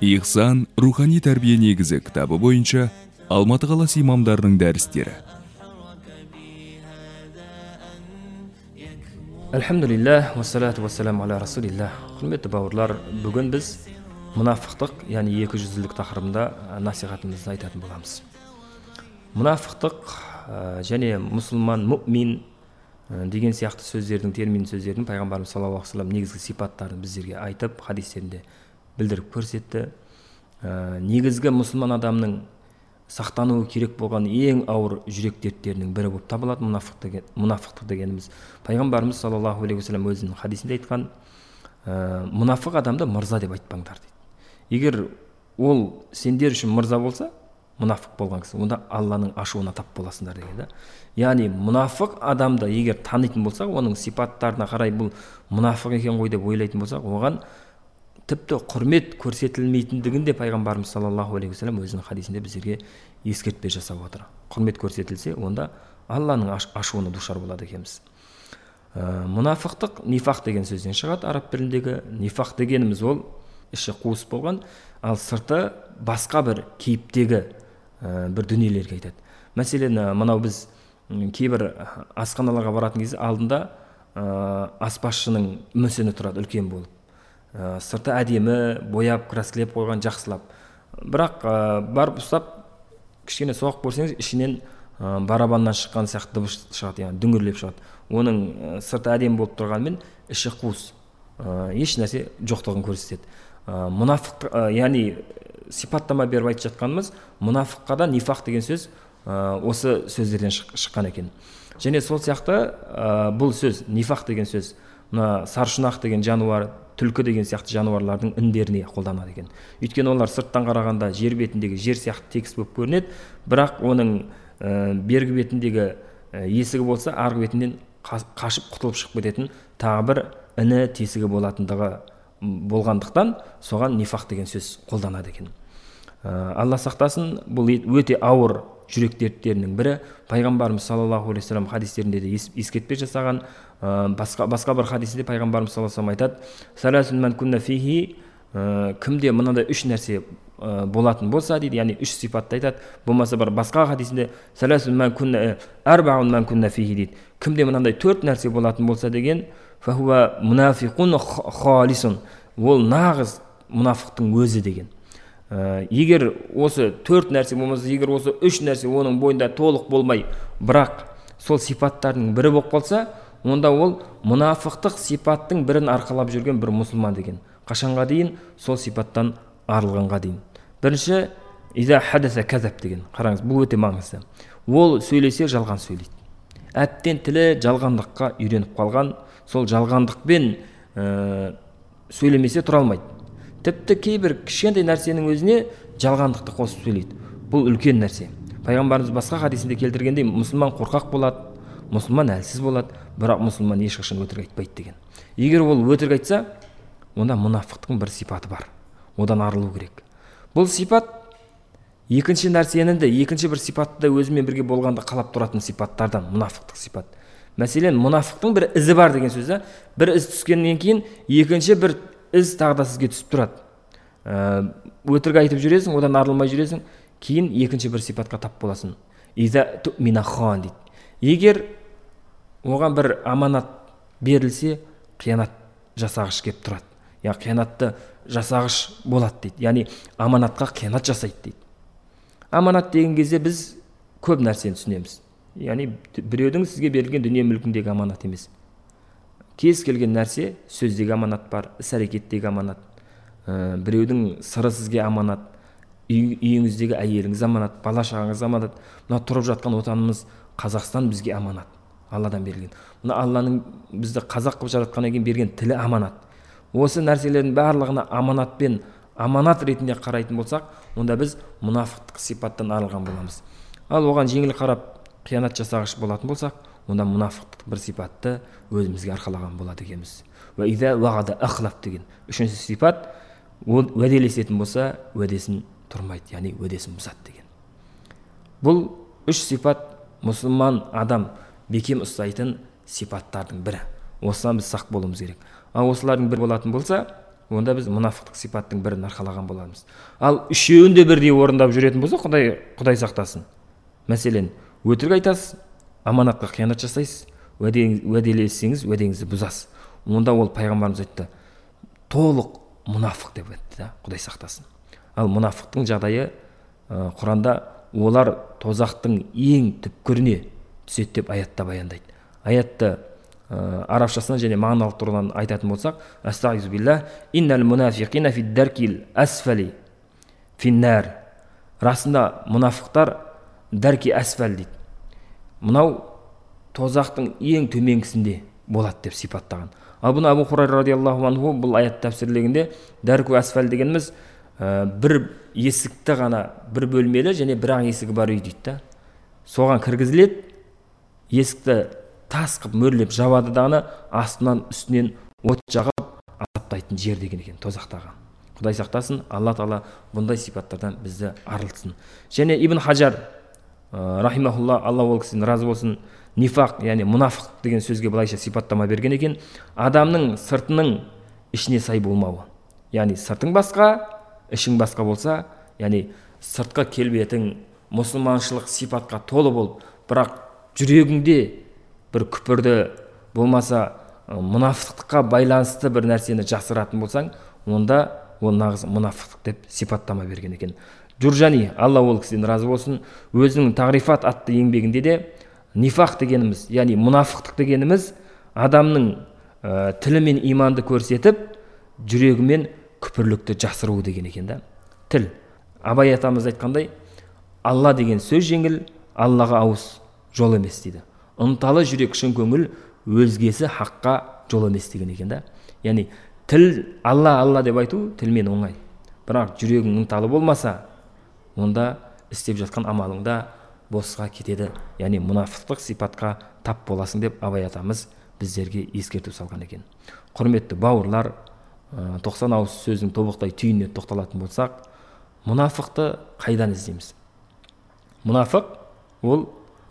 Ихсан рухани тәрбие негізі кітабы бойынша Алматы қаласы имамдарының дәрістері. Алхамдулиллах, вассалату вассаламу аля расулиллах. Құрметті бауырлар, бүгін біз мұнафықтық, яғни екіжүзділік тақырыбында насихатымызды айтатын боламыз. Мұнафықтық және мұсылман, мұъмин деген сияқты сөздердің, термин сөздердің пайғамбарымыз саллаллаху алейхи ва саллям негізгі сипаттарын біздерге айтып, хадистерінде білдіріп көрсетті. Негізгі мұсылман адамның сақтануы керек болған ең ауыр жүрек дерттерінің бірі болып табылады мұнафықтық дегеніміз. Пайғамбарымыз саллаллаху алейхи ва саллям өзінің хадисінде айтқан, мұнафық адамды мырза деп айтпаңдар дейді. Егер ол сендер үшін мырза болса, мұнафық болған кісі, онда Алланың ашуына тап боласыңдар деген. Яғни мұнафық адамды егер танитын болсақ, оның сипаттарына қарай бұл мұнафық екен ғой деп ойлайтын болсақ, оған тіпті құрмет көрсетілмейтіндігін де пайғамбарымыз саллаллаху алейхи ва саллям өзінің хадисінде біздерге ескертпе жасап отыр. Құрмет көрсетілсе, онда Алланың ашуына душар болады екенбіз. Мұнафықтық нифақ деген сөзден шығады. Араб тіліндегі нифақ дегеніміз ол іші қуыс болған, ал сырты басқа бір кейіптегі бір дүниелерге айтады. Мәселен, мынау біз кейбір асханаларға баратын кезде алдында аспазшының мүсіні тұрады, үлкен болып. Сырты әдемі, бояп, краскілеп қойған, жақсылап. Бірақ барып ұстап, кішкене соғып көрсеңіз, ішінен барабаннан шыққан сияқты дыбыс шығады, яғни дүңгірлеп шығады. Оның сырты әдемі болып тұрғанымен, іші қуыс, еш нәрсе жоқтығын көрсетеді. Мұнафық, яғни сипаттама беріп айтып жатқанымыз, мұнафыққа да нифақ деген сөз осы сөздерден шыққан екен. Және сол сияқты бұл сөз, нифақ деген сөз, саршұнақ деген жануар, түлкі деген сияқты жануарлардың үндеріне қолданады екен. Өйткені олар сырттан қарағанда жер бетіндегі жер сияқты тегіс болып көрінеді, бірақ оның бергі бетіндегі есігі болса, арғы бетінен қашып құтылып шығып кететін тағы бір іні тесігі болғандықтан соған нифақ деген сөз қолданады екен. Алла сақтасын, бұл өте ауыр жүрек дерттерінің бірі. Пайғамбарымыз саллаллаху алейхи ва саллям хадистерінде де ескертпе жасаған. Басқа бір хадисінде пайғамбарымыз саллаллаху алейхи ва саллям айтады: "Саласун ман кунна фихи", кімде мынандай үш нәрсе болатын болса дейді, яғни үш сипатты айтады. Болмаса бір басқа хадисінде "Саласун ман кунна арбаун ман кунна фихи" дейді. Кімде мынандай төрт нәрсе болатын болса деген, "Фахуа мунафиқун халисун", ол нағыз мұнафықтың өзі деген. Егер осы төрт нәрсе болмаса, егер осы үш нәрсе оның бойында толық болмай, бірақ сол сипаттардың бірі болып қалса, онда ол мұнафықтық сипаттың бірін арқалап жүрген бір мұсылман деген. Қашанға дейін? Сол сипаттан арылғанға дейін. Бірінші, иза хадаса казаб деген. Қараңыз, бұл өте маңызды. Ол сөйлесе жалған сөйлейді. Әттен тілі жалғандыққа үйреніп қалған, сол жалғандықпен сөйлемесе тұра алмайды. Тіпті кейбір кішкентай нәрсенің өзіне жалғандықты қосып сөйлейді. Бұл үлкен нәрсе. Пайғамбарымыз басқа хадисінде келтіргендей, мұсылман қорқақ болады, мұсылман әлсіз болады, бірақ мұсылман ешқашан өтірік айтпайды деген. Егер ол өтірік айтса, онда мұнафықтың бір сипаты бар. Одан арылу керек. Бұл сипат екінші нәрсені де, екінші бір сипатты өзімен бірге болғанда қалап тұратын сипаттардан, мұнафықтық сипат. Мәселен, мұнафықтың бір ізі бар деген сөз. Бір із түскеннен кейін екінші бір із тағы да сізге түсіп тұрады. Өтірік айтып жүресің, одан арылмай жүресің, кейін екінші бір сипатқа тап боласың. Иза ту'мина хан дейді. Егер оған бір аманат берілсе, қиянат жасағыш кеп тұрады. Яғни қиянатты жасағыш болады дейді. Яғни аманатқа қиянат жасайды дейді. Аманат деген кезде біз көп нәрсені түсінеміз. Яғни біреудің сізге берілген дүние мүлкіндегі аманат емес. Кез келген нәрсе, сөздегі аманат бар, іс-әрекеттегі аманат. Біреудің сыры сізге аманат, үйіңіздегі әйеліңіз аманат, бала-шағаңыз аманат. Мына тұрып жатқан отанымыз Қазақстан бізге аманат, Алладан берілген. Мына Алланың бізді қазақ қылып жаратқаннан кейін берген тілі аманат. Осы нәрселердің барлығына аманатпен, аманат ретінде қарайтын болсақ, онда біз мұнафықтық сипаттан арылған боламыз. Ал оған жеңіл қарап қиянат жасағыш болатын болсақ, онда мұнафықтық бір сипатты өзімізге арқалаған болады екенбіз. Ва иза вағада ахлаф деген. Үшінші сипат, ол уәделесетін болса, уәдесін тұрмайды, яғни уәдесін бұзады деген. Бұл үш сипат мұсылман адам бекем ұстайтын сипаттардың бірі. Осыдан біз сақ болуымыз керек. Ал осылардың бірі болатын болса, онда біз мұнафықтық сипаттың бірін арқалаған боламыз. Ал үшеуін де бірдей орындап жүретін болса, Құдай сақтасын. Мәселен, өтірік айтасыз, аманатқа қиянат жасайсыз, уәделесеңіз уәдеңізді бұзасыз. Онда ол пайғамбарымыз айтты, толық мұнафық деп айтты, Құдай сақтасын. Ал мұнафықтың жағдайы Құранда олар тозақтың ең түпкіріне түседі деп аятта баяндайды. Аятты арабшасынан және мағыналық тұрғыдан айтатын болсақ, астағфиру билlah, иннал мунафиқина фид-даркил асфали фин-нар. Расында мұнафықтар дәрки асфал дейді. Мынау тозақтың ең төменгісінде болады деп сипаттаған. Ал бұны Абу Хурайра радиаллаху анху бұл аят тәпсірлегенде дәрку асфал дегеніміз бір есікті ғана, бір бөлмелі және бір-ақ есігі бар үй дейді. Соған кіргізіледі, есікті тас қып мөрлеп жабады дағаны, астынан үстінен от жағып азаптайтын жер деген екен тозақтағы. Құдай сақтасын, Алла Тағала бұндай сипаттардан бізді арылтсын. Және Ибн Хаджар рахимахулла, Алла ол кісіден разы болсын, нифақ, яғни мұнафық деген сөзге былайша сипаттама берген екен: адамның сыртының ішіне сай болмауы. Яғни сыртың басқа, ішің басқа болса, яғни сыртқы келбетің мұсылманшылық сипатқа толы болып, бірақ жүрегіңде бір күпірді болмаса мұнафықтыққа байланысты бір нәрсені жасыратын болсаң, онда ол нағыз мұнафықтық деп сипаттама берген екен. Джуржани, Алла ол кісіден разы болсын, өзінің Тағрифат атты еңбегінде де нифақ дегеніміз, яғни мұнафықтық дегеніміз адамның тілі мен иманды көрсетіп, жүрегімен күпірлікті жасыру деген екен да. Тіл. Абай атамыз айтқандай, Алла деген сөз жеңіл, Аллаға ауыз жол емес дейді. Ынталы жүрек шын көңіл, өзгесі хаққа жол емес деген екен да. Яғни тіл Алла деп айту тілмен оңай. Бірақ жүрегің ынталы болмаса, онда істеп жатқан амалыңда босқа кетеді. Яғни мұнафықтық сипатқа тап боласың деп Абай атамыз біздерге ескерту салған екен. Құрметті бауырлар, 90 ауыз сөздің тобықтай түйініне тоқталатын болсақ, мұнафықты қайдан іздейміз? Мұнафық ол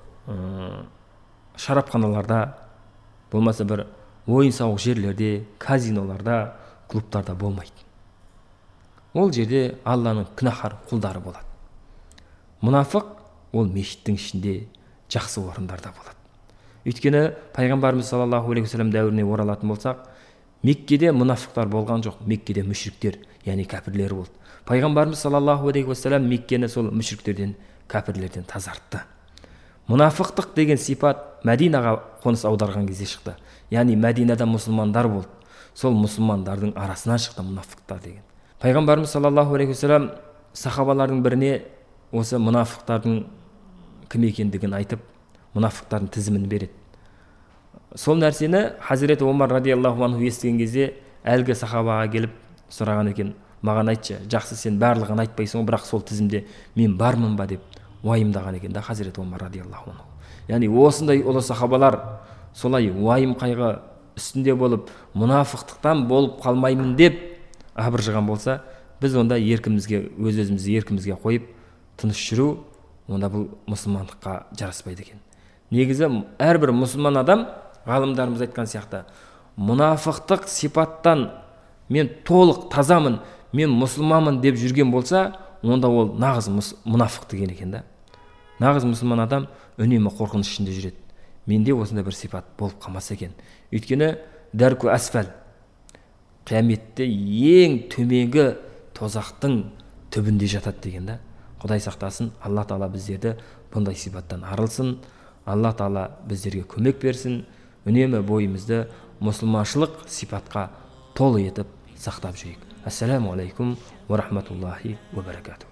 шарапханаларда, болмаса бір ойын-сауық жерлерде, казиноларда, клубтарда болмайды. Ол жерде Алланың күнәһар құлдары болады. Мұнафық ол мешіттің ішінде, жақсы орындарда болады. Өйткені пайғамбарымыз саллаллаху алейхи вассалам дәуіріне оралатын болсақ, Меккеде мұнафықтар болған жоқ, Меккеде мүшриктер, яғни кәпірлер болды. Пайғамбарымыз саллаллаху алейхи вассалам Меккені сол мүшриктерден, кәпірлерден тазартты. Мұнафықтық деген сипат Мәдинаға қоныс аударған кезде шықты. Яғни Мәдинада мұсылмандар болды. Сол мұсылмандардың арасынан шықты мұнафықтар деген. Пайғамбарымыз саллаллаху алейхи вассалам сахабалардың біріне осы мұнафықтардың кім екендігін айтып, мұнафықтардың тізімін береді. Сол нәрсені Хазіреті Омар радиаллаху анху естіген кезде әлгі сахабаға келіп сұраған екен: маған айтшы, жақсы, сен барлығын айтпайсың, бірақ сол тізімде мен бармын ба деп уайымдаған екен да Хазіреті Омар радиаллаху анху. Яғни осындай ұлы сахабалар солай уайым қайғы үстінде болып, мұнафықтықтан болып қалмаймын деп абыржыған болса, біз онда еркімізге, өз-өзімізді еркімізге қойып тыныш жүру, онда бұл мұсылмандыққа жараспайды екен. Негізі әрбір мұсылман адам, ғалымдарымыз айтқан сияқты, мұнафықтық сипаттан мен толық тазамын, мен мұсылманмын деп жүрген болса, онда ол нағыз мұнафық деген екен да. Нағыз мұсылман адам үнемі қорқыныш ішінде жүреді. Менде осындай бір сипат болып қалмаса екен. Өйткені дәрку асфал, қияметте ең төменгі тозақтың түбінде жатады деген да. Құдай сақтасын, Алла Тағала біздерді бұндай сипаттан арылсын, Алла Тағала біздерге көмек берсін, үнемі бойымызды мұсылманшылық сипатқа толы етіп сақтап жүрейік. Ассаламу алейкум ва рахматуллахи ва баракатух.